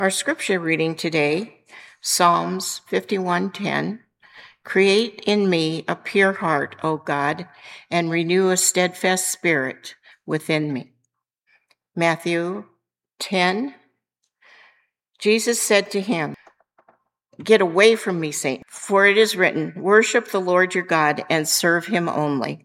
Our scripture reading today, Psalms 51:10. Create in me a pure heart, O God, and renew a steadfast spirit within me. Matthew 10. Jesus said to him, Get away from me, Satan, for it is written, Worship the Lord your God and serve him only.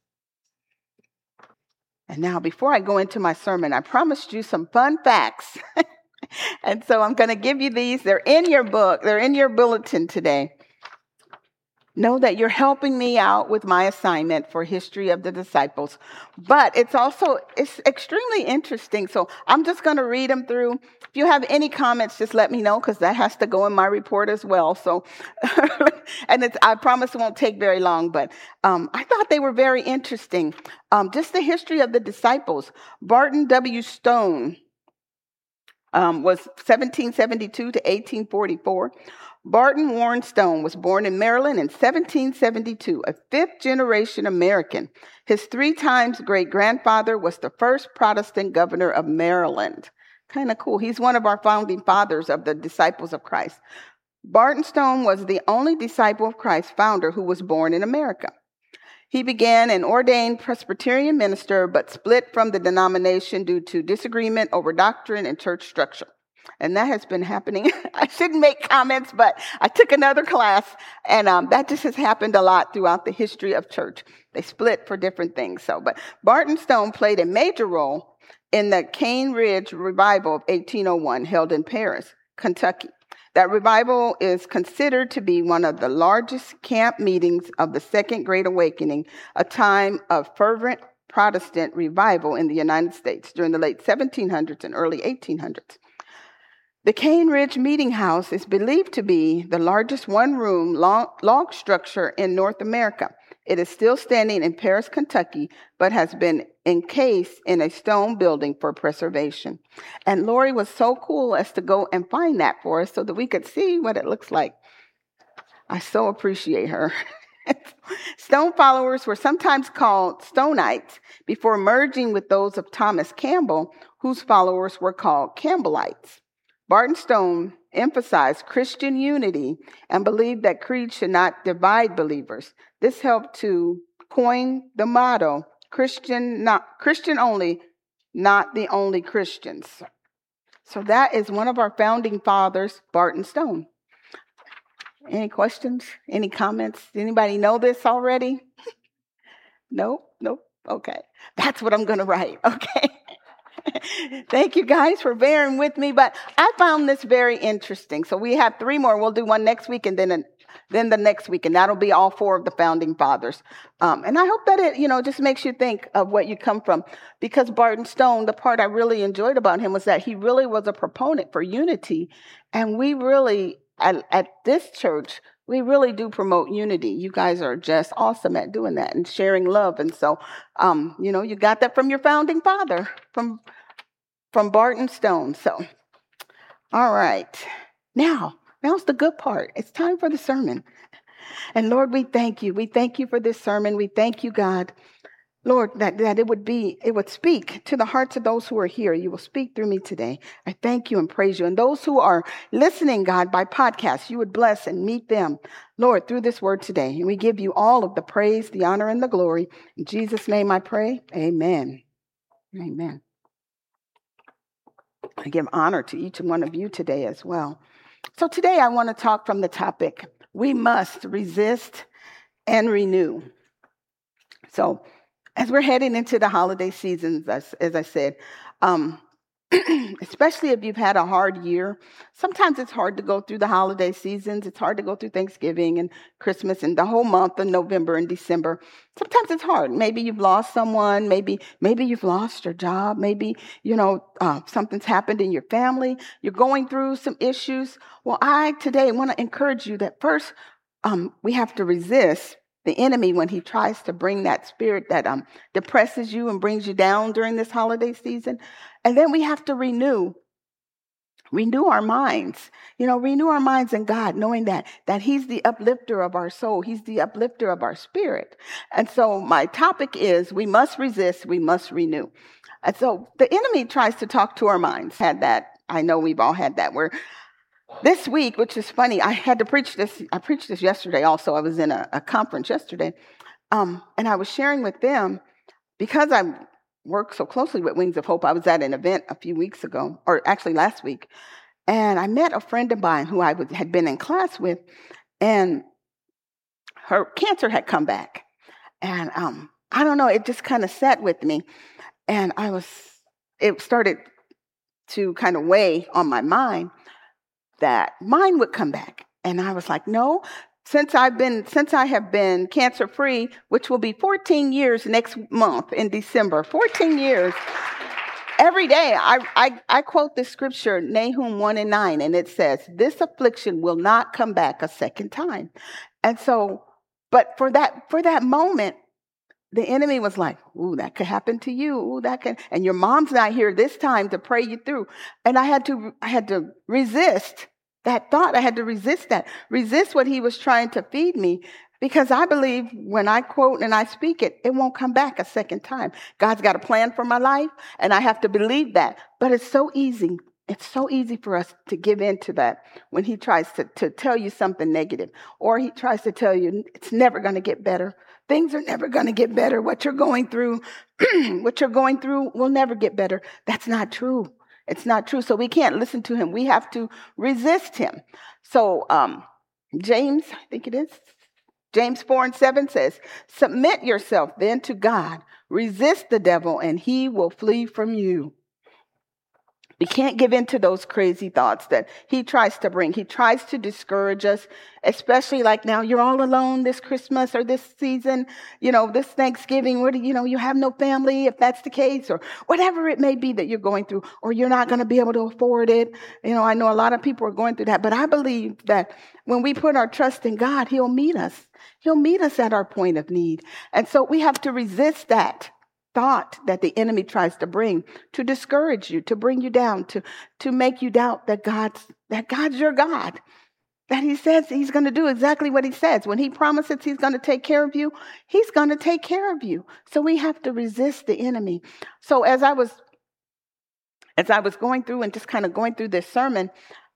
And now, before I go into my sermon, I promised you some fun facts. And so I'm going to give you these. They're in your book. They're in your bulletin today. Know that you're helping me out with my assignment for History of the Disciples. But it's extremely interesting. So I'm just going to read them through. If you have any comments, just let me know, because that has to go in my report as well. So, and I promise it won't take very long, but I thought they were very interesting. Just the history of the disciples. Barton W. Stone was 1772 to 1844. Barton Warren Stone was born in Maryland in 1772, a fifth-generation American. His 3 times great-grandfather was the first Protestant governor of Maryland. Kind of cool. He's one of our founding fathers of the Disciples of Christ. Barton Stone was the only Disciple of Christ founder who was born in America. He began an ordained Presbyterian minister, but split from the denomination due to disagreement over doctrine and church structure. And that has been happening. I shouldn't make comments, but I took another class, and that just has happened a lot throughout the history of church. They split for different things. But Barton Stone played a major role in the Cane Ridge Revival of 1801, held in Paris, Kentucky. That revival is considered to be one of the largest camp meetings of the Second Great Awakening, a time of fervent Protestant revival in the United States during the late 1700s and early 1800s. The Cane Ridge Meeting House is believed to be the largest one-room log structure in North America. It is still standing in Paris, Kentucky, but has been encased in a stone building for preservation. And Lori was so cool as to go and find that for us so that we could see what it looks like. I so appreciate her. Stone followers were sometimes called Stonites before merging with those of Thomas Campbell, whose followers were called Campbellites. Barton Stone emphasized Christian unity and believed that creed should not divide believers. This helped to coin the motto, Christian only, not the only Christians. So that is one of our founding fathers, Barton Stone. Any questions? Any comments? Anybody know this already? Nope. Okay. That's what I'm going to write. Okay. Thank you guys for bearing with me, but I found this very interesting. So we have 3 more. We'll do one next week and then the next week, and that'll be all 4 of the founding fathers. And I hope that it, just makes you think of what you come from. Because Barton Stone, the part I really enjoyed about him was that he really was a proponent for unity. And we really, at this church, we really do promote unity. You guys are just awesome at doing that and sharing love. And so, you got that from your founding father, from Barton Stone. So, all right. Now's the good part. It's time for the sermon. And Lord, we thank you. We thank you for this sermon. We thank you, God, Lord, that it would speak to the hearts of those who are here. You will speak through me today. I thank you and praise you. And those who are listening, God, by podcast, you would bless and meet them, Lord, through this word today. And we give you all of the praise, the honor, and the glory. In Jesus' name I pray. Amen. Amen. I give honor to each one of you today as well. So today I want to talk from the topic, we must resist and renew. So as we're heading into the holiday seasons, as I said, especially if you've had a hard year, sometimes it's hard to go through the holiday seasons. It's hard to go through Thanksgiving and Christmas and the whole month of November and December. Sometimes it's hard. Maybe you've lost someone. Maybe you've lost your job. Maybe, something's happened in your family. You're going through some issues. Well, I today want to encourage you that first, we have to resist the enemy when he tries to bring that spirit that depresses you and brings you down during this holiday season. And then we have to renew our minds, renew our minds in God, knowing that he's the uplifter of our soul. He's the uplifter of our spirit. And so my topic is, we must resist, we must renew. And so the enemy tries to talk to our minds. Had that I know we've all had that. Where this week, which is funny, I had to preach this. I preached this yesterday also. I was in a conference yesterday. And I was sharing with them, because I work so closely with Wings of Hope, I was at an event a few weeks ago, or actually last week, and I met a friend of mine who I had been in class with, and her cancer had come back. And I don't know, it just kind of sat with me. And it started to kind of weigh on my mind that mine would come back. And I was like, no, since I have been cancer-free, which will be 14 years next month in December, 14 years, every day I quote this scripture, Nahum 1:9, and it says, this affliction will not come back a second time. And so, but for that moment, the enemy was like, ooh, that could happen to you. Ooh, that can, and your mom's not here this time to pray you through. And I had to resist that thought. I had to resist what he was trying to feed me, because I believe when I quote and I speak it, it won't come back a second time. God's got a plan for my life, and I have to believe that. But it's so easy. It's so easy for us to give in to that when he tries to tell you something negative, or he tries to tell you it's never going to get better. Things are never going to get better. What you're going through, will never get better. That's not true. It's not true. So we can't listen to him. We have to resist him. So James, I think it is, James 4:7 says, submit yourself then to God. Resist the devil and he will flee from you. We can't give in to those crazy thoughts that he tries to bring. He tries to discourage us, especially like now, you're all alone this Christmas or this season, this Thanksgiving, you have no family, if that's the case, or whatever it may be that you're going through, or you're not going to be able to afford it. I know a lot of people are going through that, but I believe that when we put our trust in God, he'll meet us. He'll meet us at our point of need. And so we have to resist that thought that the enemy tries to bring to discourage you, to bring you down, to make you doubt that God's your God, that he says he's going to do exactly what he says. When he promises he's going to take care of you, he's going to take care of you. So we have to resist the enemy. So as I was going through and just kind of going through this sermon,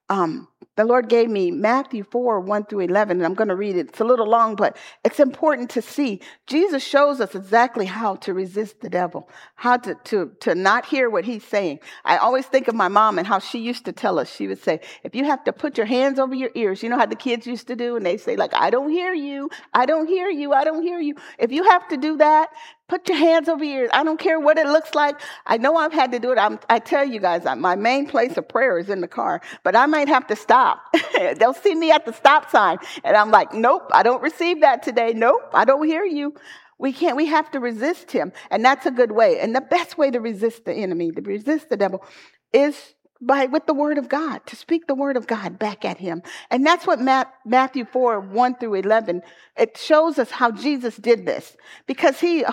the Lord gave me Matthew 4:1-11, and I'm going to read it. It's a little long, but it's important to see. Jesus shows us exactly how to resist the devil, how to not hear what he's saying. I always think of my mom and how she used to tell us. She would say, if you have to put your hands over your ears, you know how the kids used to do, and they say, like, I don't hear you, I don't hear you, I don't hear you. If you have to do that, put your hands over your ears. I don't care what it looks like. I know I've had to do it. I tell you guys, my main place of prayer is in the car, but I might have to stop. They'll see me at the stop sign, and I'm like, nope, I don't receive that today. Nope, I don't hear you. We have to resist him, and that's a good way. And the best way to resist the enemy, to resist the devil, is with the word of God, to speak the word of God back at him. And that's what Matthew 4:1-11, it shows us how Jesus did this, because he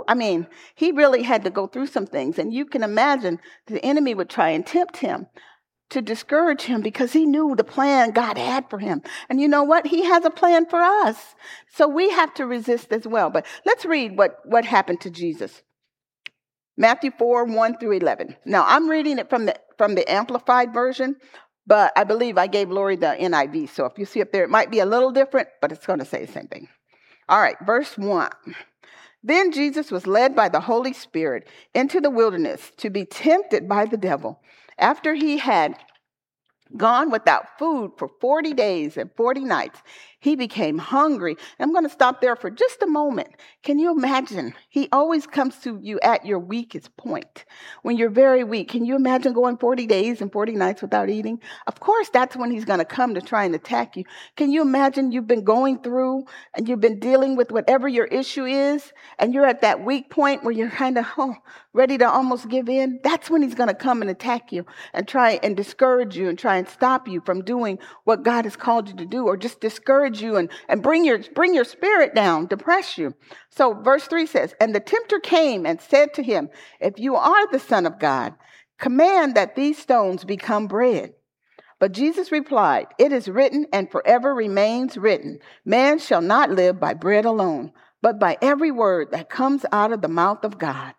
really had to go through some things. And you can imagine the enemy would try and tempt him to discourage him, because he knew the plan God had for him. And you know what? He has a plan for us. So we have to resist as well. But let's read what happened to Jesus. Matthew 4:1-11. Now, I'm reading it from the Amplified version, but I believe I gave Lori the NIV. So if you see up there, it might be a little different, but it's going to say the same thing. All right, verse 1. Then Jesus was led by the Holy Spirit into the wilderness to be tempted by the devil. After he had gone without food for 40 days and 40 nights, he became hungry. I'm going to stop there for just a moment. Can you imagine? He always comes to you at your weakest point, when you're very weak. Can you imagine going 40 days and 40 nights without eating? Of course, that's when he's going to come to try and attack you. Can you imagine you've been going through and you've been dealing with whatever your issue is, and you're at that weak point where you're kind of ready to almost give in? That's when he's going to come and attack you and try and discourage you and try and stop you from doing what God has called you to do, or just discourage you and bring your spirit down, depress you. So verse 3 says, and the tempter came and said to him, if you are the Son of God, command that these stones become bread. But Jesus replied, it is written and forever remains written, man shall not live by bread alone, but by every word that comes out of the mouth of God.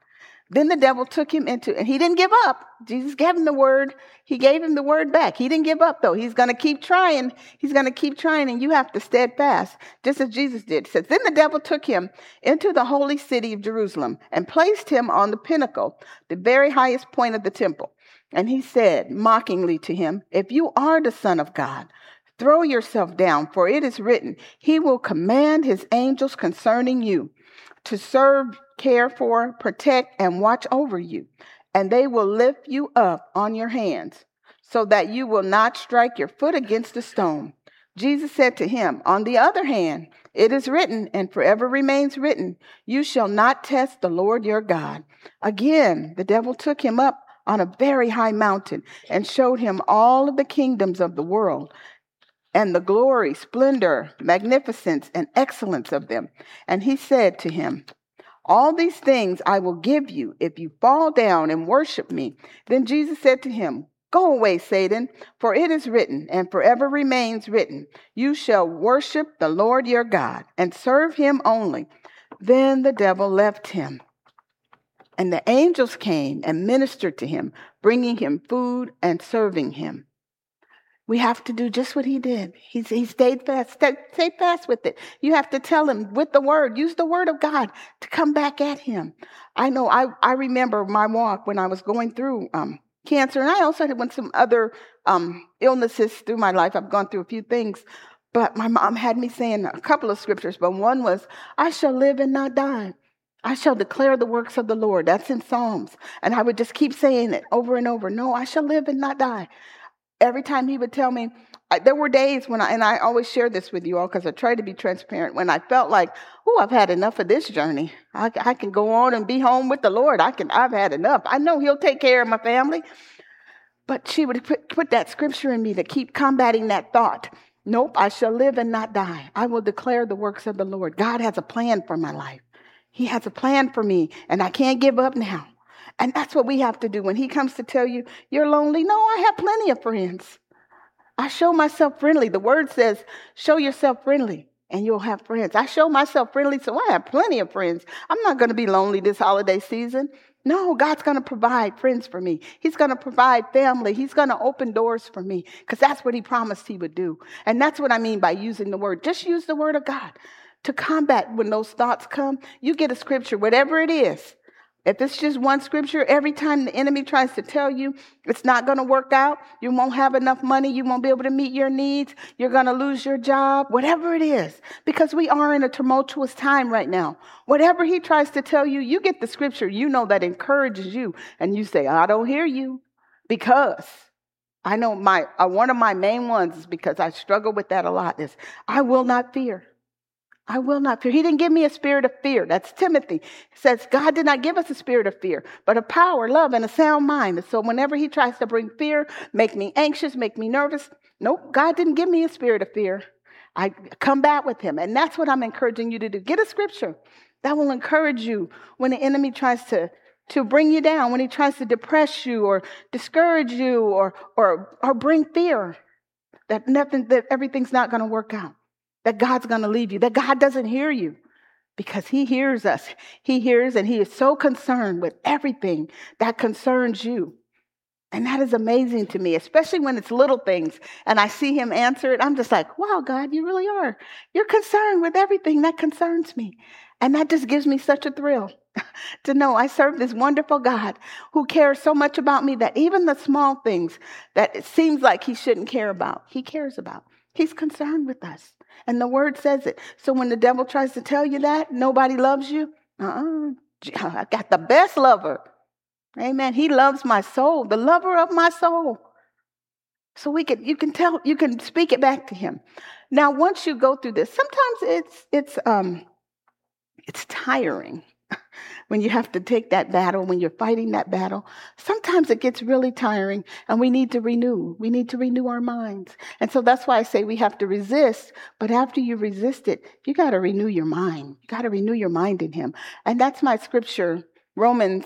Then the devil took him into, and he didn't give up. Jesus gave him the word. He gave him the word back. He didn't give up, though. He's going to keep trying. He's going to keep trying, and you have to steadfast, just as Jesus did. It says, then the devil took him into the holy city of Jerusalem and placed him on the pinnacle, the very highest point of the temple. And he said mockingly to him, if you are the Son of God, throw yourself down, for it is written, he will command his angels concerning you to serve, care for, protect, and watch over you. And they will lift you up on your hands so that you will not strike your foot against a stone. Jesus said to him, on the other hand, it is written, and forever remains written, you shall not test the Lord your God. Again, the devil took him up on a very high mountain and showed him all of the kingdoms of the world and the glory, splendor, magnificence, and excellence of them. And he said to him, all these things I will give you if you fall down and worship me. Then Jesus said to him, go away, Satan, for it is written, and forever remains written, you shall worship the Lord your God and serve him only. Then the devil left him. And the angels came and ministered to him, bringing him food and serving him. We have to do just what he did. He stayed fast. Stay fast with it. You have to tell him with the word. Use the word of God to come back at him. I know I remember my walk when I was going through cancer. And I also had some other illnesses through my life. I've gone through a few things. But my mom had me saying a couple of scriptures. But one was, I shall live and not die. I shall declare the works of the Lord. That's in Psalms. And I would just keep saying it over and over. No, I shall live and not die. Every time he would tell me, there were days when I always share this with you all because I try to be transparent, when I felt like, oh, I've had enough of this journey. I can go on and be home with the Lord. I've had enough. I know he'll take care of my family. But she would put that scripture in me to keep combating that thought. Nope, I shall live and not die. I will declare the works of the Lord. God has a plan for my life. He has a plan for me, and I can't give up now. And that's what we have to do when he comes to tell you, you're lonely. No, I have plenty of friends. I show myself friendly. The word says, show yourself friendly and you'll have friends. I show myself friendly, so I have plenty of friends. I'm not going to be lonely this holiday season. No, God's going to provide friends for me. He's going to provide family. He's going to open doors for me because that's what he promised he would do. And that's what I mean by using the word. Just use the word of God to combat when those thoughts come. You get a scripture, whatever it is. If it's just one scripture, every time the enemy tries to tell you it's not going to work out, you won't have enough money, you won't be able to meet your needs, you're going to lose your job, whatever it is, because we are in a tumultuous time right now. Whatever he tries to tell you, you get the scripture, you know, that encourages you, and you say, I don't hear you, because I know one of my main ones is because I struggle with that a lot is, I will not fear. I will not fear. He didn't give me a spirit of fear. That's Timothy. It says God did not give us a spirit of fear, but a power, love, and a sound mind. And so whenever he tries to bring fear, make me anxious, make me nervous, nope, God didn't give me a spirit of fear. I combat with him. And that's what I'm encouraging you to do. Get a scripture that will encourage you when the enemy tries to bring you down, when he tries to depress you or discourage you or bring fear that everything's not going to work out. That God's going to leave you, that God doesn't hear you because he hears us. He hears and he is so concerned with everything that concerns you. And that is amazing to me, especially when it's little things and I see him answer it. I'm just like, wow, God, you really are. You're concerned with everything that concerns me. And that just gives me such a thrill to know I serve this wonderful God who cares so much about me that even the small things that it seems like he shouldn't care about, he cares about. He's concerned with us. And the word says it. So when the devil tries to tell you that nobody loves you, I got the best lover. Amen. He loves my soul, the lover of my soul. So you can speak it back to him. Now, once you go through this, sometimes it's tiring. When you have to take that battle, when you're fighting that battle, sometimes it gets really tiring and we need to renew. We need to renew our minds. And so that's why I say we have to resist. But after you resist it, you got to renew your mind. You got to renew your mind in him. And that's my scripture, Romans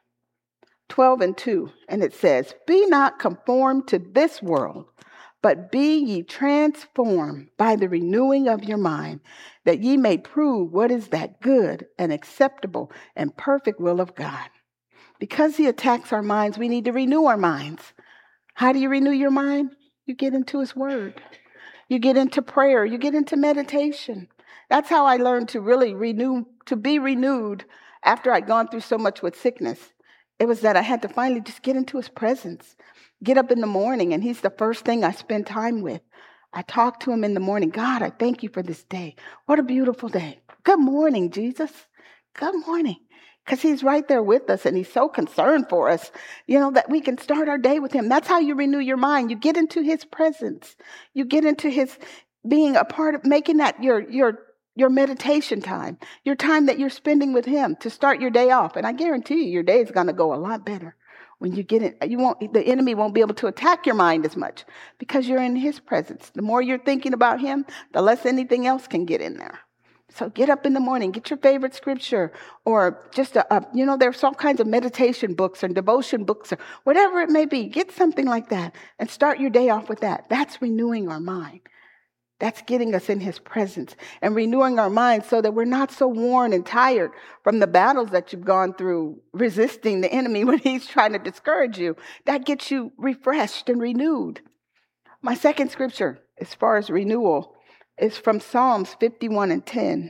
12:2. And it says, be not conformed to this world, but be ye transformed by the renewing of your mind, that ye may prove what is that good and acceptable and perfect will of God. Because he attacks our minds, we need to renew our minds. How do you renew your mind? You get into his word. You get into prayer. You get into meditation. That's how I learned to really to be renewed after I'd gone through so much with sickness. It was that I had to finally just get into his presence. Get up in the morning, and he's the first thing I spend time with. I talk to him in the morning. God, I thank you for this day. What a beautiful day. Good morning, Jesus. Good morning. Because he's right there with us, and he's so concerned for us, that we can start our day with him. That's how you renew your mind. You get into his presence. You get into his being a part of making that your meditation time, your time that you're spending with him to start your day off. And I guarantee you, your day is going to go a lot better. When you get in, the enemy won't be able to attack your mind as much because you're in his presence. The more you're thinking about him, the less anything else can get in there. So get up in the morning, get your favorite scripture, or just there's all kinds of meditation books and devotion books or whatever it may be. Get something like that and start your day off with that. That's renewing our mind. That's getting us in his presence and renewing our minds so that we're not so worn and tired from the battles that you've gone through resisting the enemy when he's trying to discourage you. That gets you refreshed and renewed. My second scripture, as far as renewal, is from Psalms 51 and 10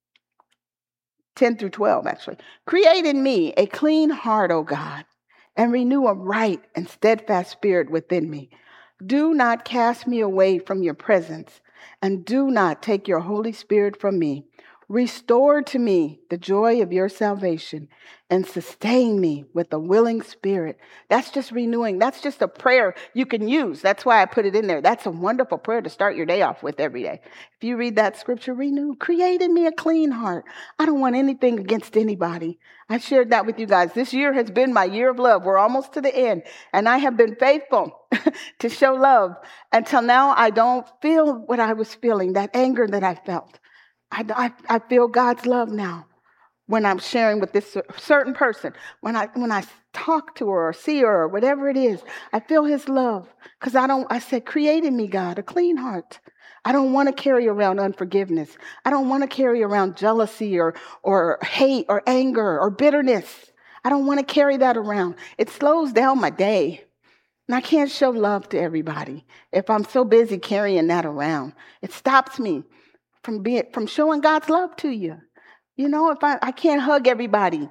through 12, actually. Create in me a clean heart, O God, and renew a right and steadfast spirit within me. Do not cast me away from your presence, and do not take your Holy Spirit from me. Restore to me the joy of your salvation and sustain me with a willing spirit. That's just renewing. That's just a prayer you can use. That's why I put it in there. That's a wonderful prayer to start your day off with every day. If you read that scripture, renew, create in me a clean heart. I don't want anything against anybody. I shared that with you guys. This year has been my year of love. We're almost to the end, and I have been faithful to show love. Until now, I don't feel what I was feeling, that anger that I felt. I feel God's love now when I'm sharing with this certain person. When I talk to her or see her or whatever it is, I feel his love. Because I said, create in me, God, a clean heart. I don't want to carry around unforgiveness. I don't want to carry around jealousy or hate or anger or bitterness. I don't want to carry that around. It slows down my day. And I can't show love to everybody if I'm so busy carrying that around. It stops me from showing God's love to you. If I can't hug everybody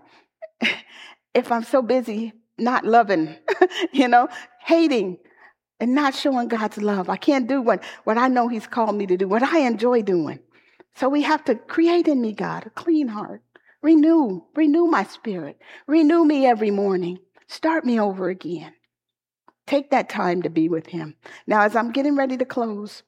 if I'm so busy not loving, hating and not showing God's love. I can't do what I know he's called me to do, what I enjoy doing. So we have to create in me, God, a clean heart. Renew my spirit. Renew me every morning. Start me over again. Take that time to be with him. Now, as I'm getting ready to close,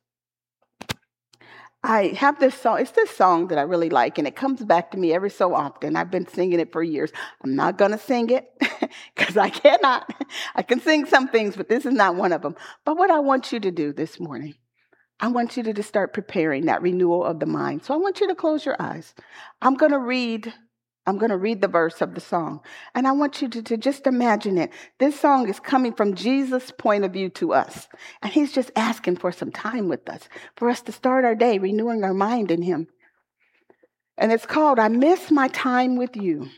I have this song. It's this song that I really like, and it comes back to me every so often. I've been singing it for years. I'm not going to sing it because I cannot. I can sing some things, but this is not one of them. But what I want you to do this morning, I want you to just start preparing that renewal of the mind. So I want you to close your eyes. I'm going to read the verse of the song, and I want you to just imagine it. This song is coming from Jesus' point of view to us, and he's just asking for some time with us, for us to start our day renewing our mind in him. And it's called, I Miss My Time With You.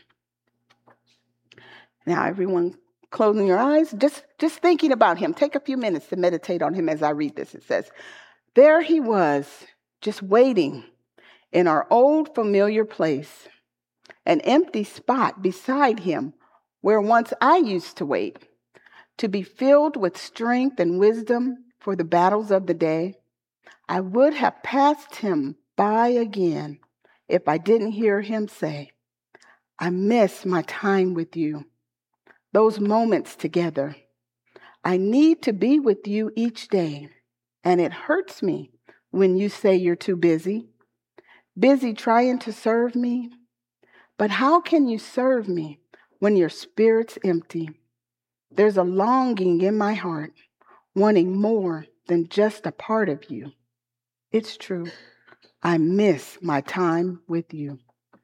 Now, everyone closing your eyes, just thinking about him. Take a few minutes to meditate on him as I read this. It says, there he was, just waiting in our old familiar place. An empty spot beside him where once I used to wait, to be filled with strength and wisdom for the battles of the day. I would have passed him by again if I didn't hear him say, I miss my time with you, those moments together. I need to be with you each day, and it hurts me when you say you're too busy trying to serve me. But how can you serve me when your spirit's empty? There's a longing in my heart, wanting more than just a part of you. It's true. I miss my time with you.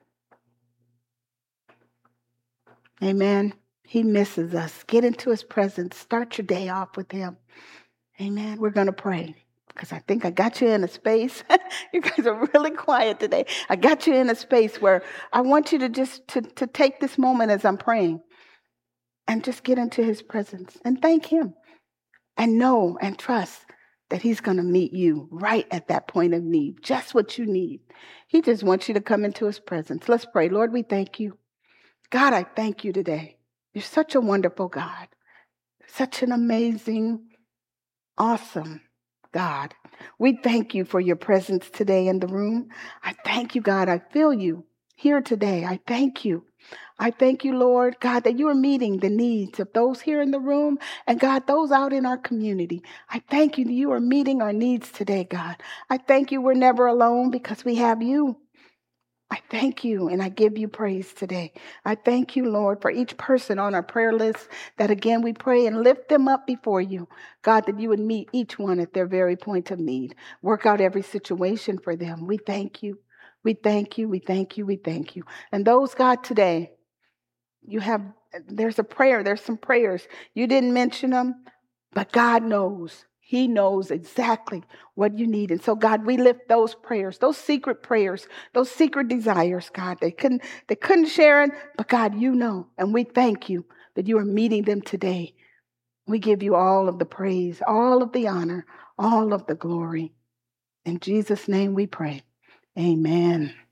Amen. He misses us. Get into his presence. Start your day off with him. Amen. We're going to pray. Because I think I got you in a space. You guys are really quiet today. I got you in a space where I want you to just to take this moment as I'm praying and just get into his presence and thank him and know and trust that he's going to meet you right at that point of need, just what you need. He just wants you to come into his presence. Let's pray. Lord, we thank you. God, I thank you today. You're such a wonderful God, such an amazing, awesome God. We thank you for your presence today in the room. I thank you, God. I feel you here today. I thank you. I thank you, Lord, God, that you are meeting the needs of those here in the room and, God, those out in our community. I thank you that you are meeting our needs today, God. I thank you we're never alone because we have you. I thank you and I give you praise today. I thank you, Lord, for each person on our prayer list that, again, we pray and lift them up before you. God, that you would meet each one at their very point of need. Work out every situation for them. We thank you. We thank you. We thank you. We thank you. And those, God, today, there's a prayer, there's some prayers. You didn't mention them, but God knows. He knows exactly what you need. And so, God, we lift those prayers, those secret desires, God. They couldn't share it, but God, you know. And we thank you that you are meeting them today. We give you all of the praise, all of the honor, all of the glory. In Jesus' name we pray. Amen.